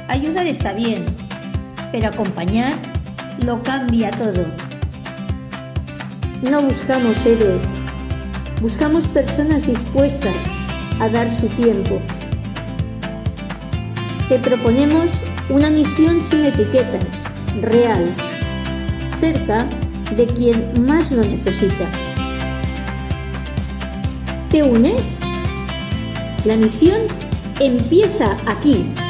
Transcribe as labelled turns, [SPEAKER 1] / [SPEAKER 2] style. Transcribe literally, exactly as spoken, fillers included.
[SPEAKER 1] Ayudar está bien, pero acompañar lo cambia todo.
[SPEAKER 2] No buscamos héroes, buscamos personas dispuestas a dar su tiempo. Te proponemos una misión sin etiquetas, real, cerca de quien más lo necesita. ¿Te unes? La misión empieza aquí.